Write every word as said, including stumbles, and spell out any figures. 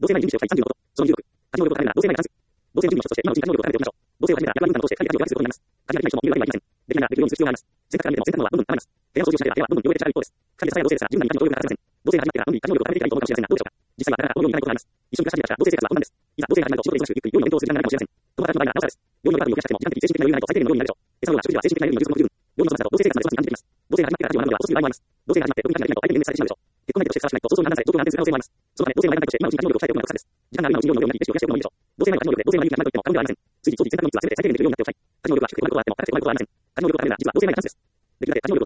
同性愛人種を記載さんじゅうのこと、そのにじゅうろく、価値能力を高めるなら同性愛に関す。同性愛人種として今のうちに価値能力を高めておきましょう。同性を始めたら役割分担を通して価値を通して価値を表することになります。価値がない人も理由がありません。できないならできるようにする必要があります。選択肢から見ても選択肢はどんどん余ります。部屋を掃除をしなければ部屋はどんどん汚れてしまう一方です。二人でさえ同性ですら十分なに価値の能力が高めません。同性が始まってからどんどん価値能力を高めていけばいいと思うかもしれませんが、どうでしょうか。実際はなかなかこのようにいかないことがあります。一緒に暮らし始めたら同性生活は困難です。いざ同性が始まると仕事で忙しく、ゆっくり良いお弁当をする時間がないかもしれません。友達の場合ならなおさらです。病院の中に暮らしても時間的に精神的な余裕がないと最低限の量になるでしょう。餌の量が食事は精神的な余裕の充足も不十分。病院のそばだと同性生活まで忙しく感じてきます。同性が始まってから家事を学ぶのは遅すぎる場合もあります。同性が始まって特に家事ができないと相手に限定されてしまうでしょう。結婚相手としてふさわしくないと早々に判断され状況が安定する可能性もあります。そのため同性の間関係として今のうちに価値能力を鍛えておくのが不可欠です。時間がある今のうちに量の量になりレシピを増やしておくのもいいでしょう。同性の価値能力で同性の人気が高いと言っても過言ではありません。随時当時選択のみっつは全て最低限できるようになっておきたい。価値能力は低く困ることがあっても高くて困ることはありません。価値能力を高めるなら実は同性のに関すです。できるだけ価値能力